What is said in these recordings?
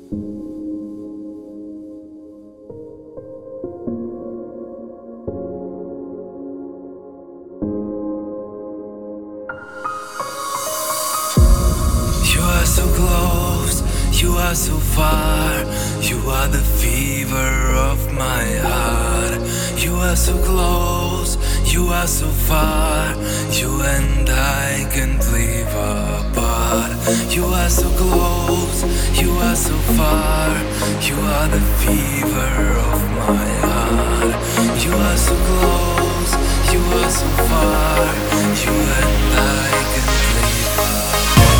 You are so close, you are so far. You are the fever of my heart. You are so close, you are so far. You and I can't live apart. You are so close, you are so far. You are the fever of my heart. You are so close, you are so far. You and I can't live apart.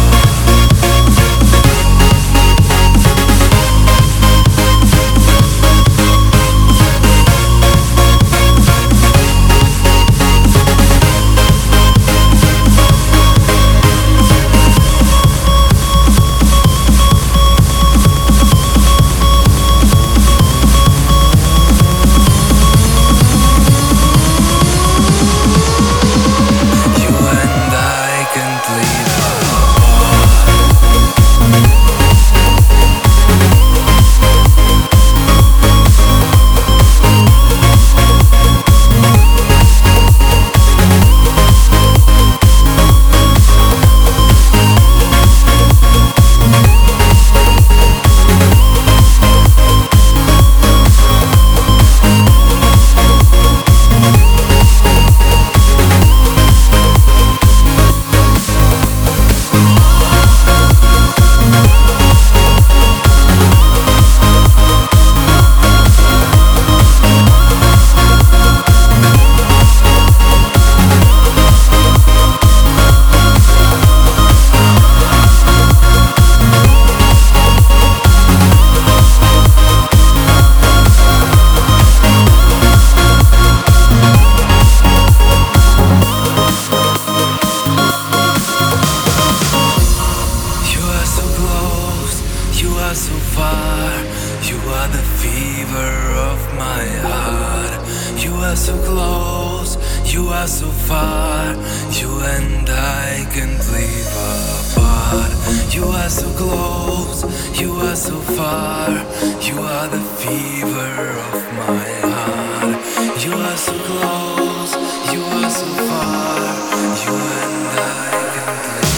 You are so far, you are the fever of my heart. You are so close, you are so far. You and I can't live apart. You are so close, you are so far. You are the fever of my heart. You are so close, you are so far. You and I can't live apart.